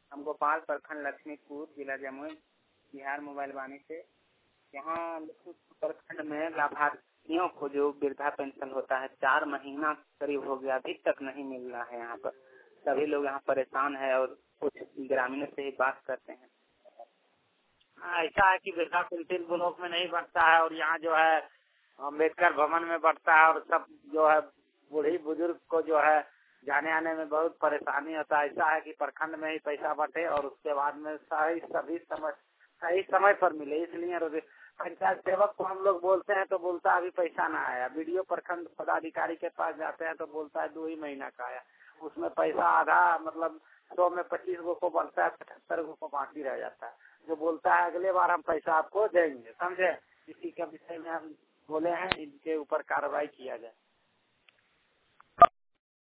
हम गोपाल प्रखंड लक्ष्मीपुर जिला जमुई बिहार मोबाइल वाणी से। यहाँ लक्ष्मीपुर प्रखंड में लाभार्थियों को जो वृद्धा पेंशन होता है 4 महीना करीब हो गया, अभी तक नहीं मिल रहा है। यहाँ पर सभी लोग यहाँ परेशान है और कुछ ग्रामीणों से ही बात करते हैं। ऐसा है कि वृद्धा पेंशन ब्लॉक में नहीं बढ़ता है और यहाँ जो है अम्बेडकर भवन में बढ़ता है और सब जो है बूढ़ी बुजुर्ग को जो है जाने आने में बहुत परेशानी होता है। ऐसा है कि प्रखंड में ही पैसा बटे और उसके बाद में सही समय पर मिले, इसलिए पंचायत सेवक को हम लोग बोलते हैं तो बोलता है अभी पैसा ना आया। वीडियो प्रखंड पदाधिकारी के पास जाते हैं तो बोलता है 2 ही महीना का आया, उसमें पैसा आधा मतलब 100 में 25 गो को बनता है, 75 गो को बाकी रह जाता है। जो बोलता है अगले बार हम पैसा आपको देंगे, समझे। इसी के विषय में हम बोले हैं, इनके ऊपर कार्रवाई किया जाए।